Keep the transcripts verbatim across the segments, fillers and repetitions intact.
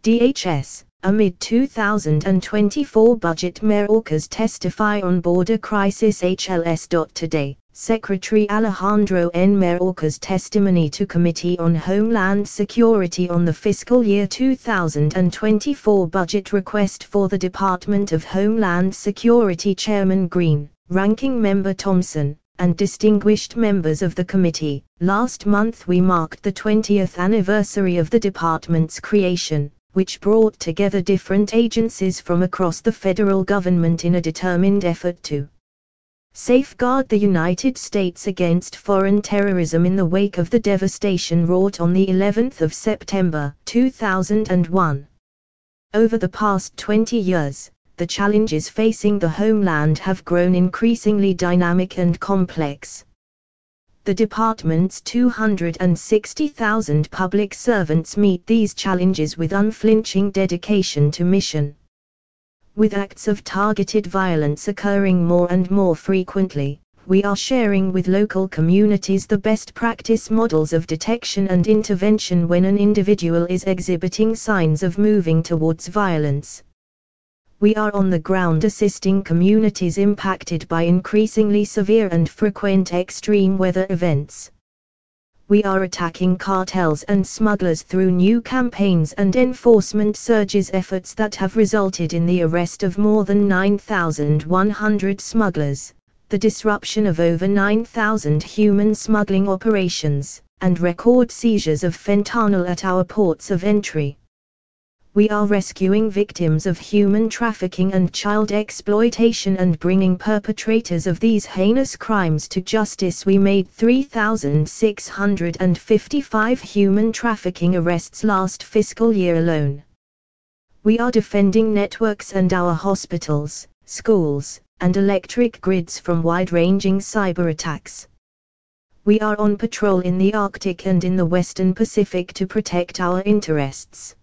D H S, amid two thousand twenty-four budget. Mayorkas testify on border crisis. H L S. Today, Secretary Alejandro N. Mayorkas testimony to Committee on Homeland Security on the fiscal year two thousand twenty-four budget request for the Department of Homeland Security. Chairman Green, Ranking Member Thompson, and distinguished members of the committee. Last month we marked the twentieth anniversary of the department's creation, which brought together different agencies from across the federal government in a determined effort to safeguard the United States against foreign terrorism in the wake of the devastation wrought on the eleventh of September two thousand one. Over the past twenty years, the challenges facing the homeland have grown increasingly dynamic and complex. The department's two hundred sixty thousand public servants meet these challenges with unflinching dedication to mission. With acts of targeted violence occurring more and more frequently, we are sharing with local communities the best practice models of detection and intervention when an individual is exhibiting signs of moving towards violence. We are on the ground assisting communities impacted by increasingly severe and frequent extreme weather events. We are attacking cartels and smugglers through new campaigns and enforcement surges, efforts that have resulted in the arrest of more than nine thousand one hundred smugglers, the disruption of over nine thousand human smuggling operations, and record seizures of fentanyl at our ports of entry. We are rescuing victims of human trafficking and child exploitation and bringing perpetrators of these heinous crimes to justice. We made three thousand six hundred fifty-five human trafficking arrests last fiscal year alone. We are defending networks and our hospitals, schools, and electric grids from wide-ranging cyber attacks. We are on patrol in the Arctic and in the Western Pacific to protect our interests.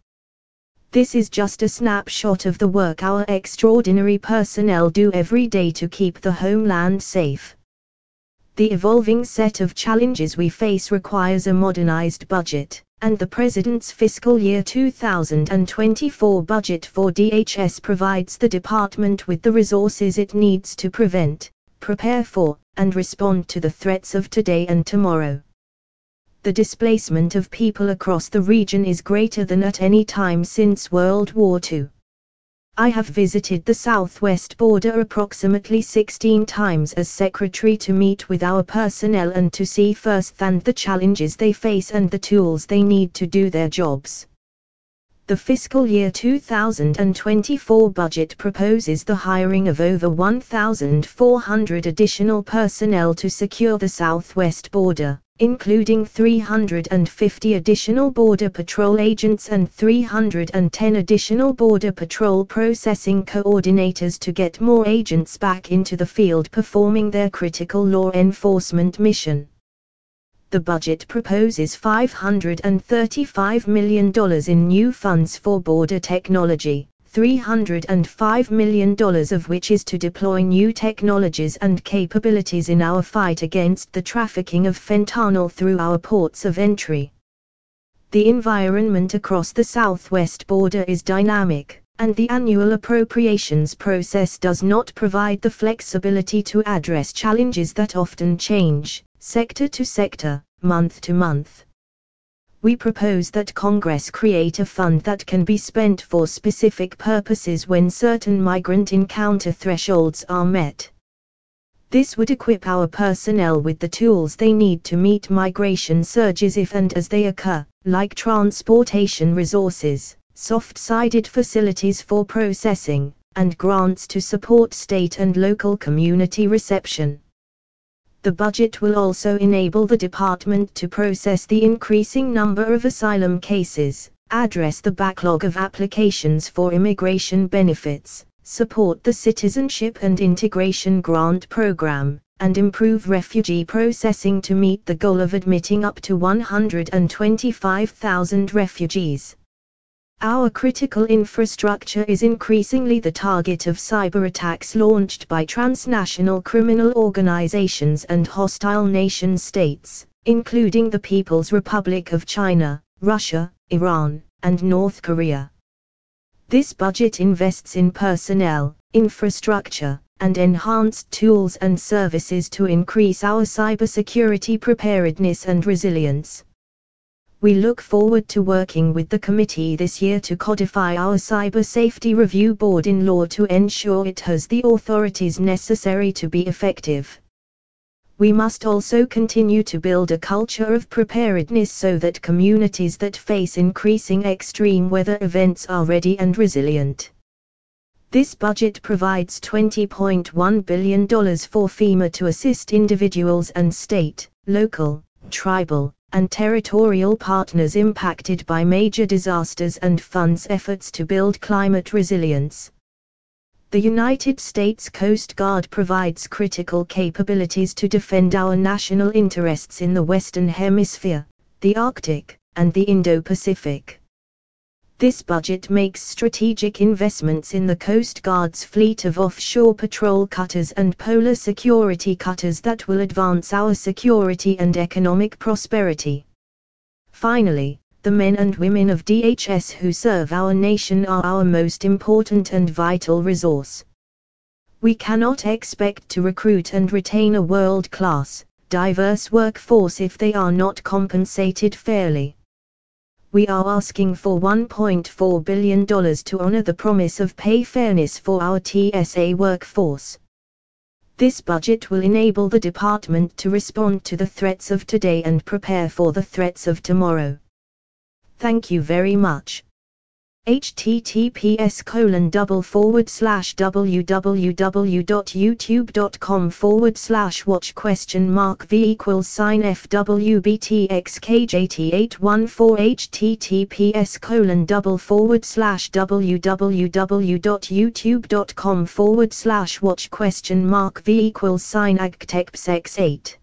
This is just a snapshot of the work our extraordinary personnel do every day to keep the homeland safe. The evolving set of challenges we face requires a modernized budget, and the President's fiscal year two thousand twenty-four budget for D H S provides the department with the resources it needs to prevent, prepare for, and respond to the threats of today and tomorrow. The displacement of people across the region is greater than at any time since World War Two. I have visited the southwest border approximately sixteen times as secretary to meet with our personnel and to see firsthand the challenges they face and the tools they need to do their jobs. The fiscal year two thousand twenty-four budget proposes the hiring of over one thousand four hundred additional personnel to secure the southwest border, including three hundred fifty additional Border Patrol agents and three hundred ten additional Border Patrol processing coordinators to get more agents back into the field performing their critical law enforcement mission. The budget proposes five hundred thirty-five million dollars in new funds for border technology, three hundred five million dollars of which is to deploy new technologies and capabilities in our fight against the trafficking of fentanyl through our ports of entry. The environment across the southwest border is dynamic, and the annual appropriations process does not provide the flexibility to address challenges that often change, sector to sector, month to month. We propose that Congress create a fund that can be spent for specific purposes when certain migrant encounter thresholds are met. This would equip our personnel with the tools they need to meet migration surges if and as they occur, like transportation resources, soft-sided facilities for processing, and grants to support state and local community reception. The budget will also enable the department to process the increasing number of asylum cases, address the backlog of applications for immigration benefits, support the Citizenship and Integration Grant Program, and improve refugee processing to meet the goal of admitting up to one hundred twenty-five thousand refugees. Our critical infrastructure is increasingly the target of cyber attacks launched by transnational criminal organizations and hostile nation-states, including the People's Republic of China, Russia, Iran, and North Korea. This budget invests in personnel, infrastructure, and enhanced tools and services to increase our cybersecurity preparedness and resilience. We look forward to working with the committee this year to codify our Cyber Safety Review Board in law to ensure it has the authorities necessary to be effective. We must also continue to build a culture of preparedness so that communities that face increasing extreme weather events are ready and resilient. This budget provides twenty point one billion dollars for FEMA to assist individuals and state, local, tribal, and territorial partners impacted by major disasters and funds efforts to build climate resilience. The United States Coast Guard provides critical capabilities to defend our national interests in the Western Hemisphere, the Arctic, and the Indo-Pacific. This budget makes strategic investments in the Coast Guard's fleet of offshore patrol cutters and polar security cutters that will advance our security and economic prosperity. Finally, the men and women of D H S who serve our nation are our most important and vital resource. We cannot expect to recruit and retain a world-class, diverse workforce if they are not compensated fairly. We are asking for one point four billion dollars to honor the promise of pay fairness for our T S A workforce. This budget will enable the department to respond to the threats of today and prepare for the threats of tomorrow. Thank you very much. https colon double forward slash www.youtube.com forward slash watch question mark v equals sign fwbtxkjt814 https colon double forward slash www.youtube.com forward slash watch question mark v equals sign agtexx eight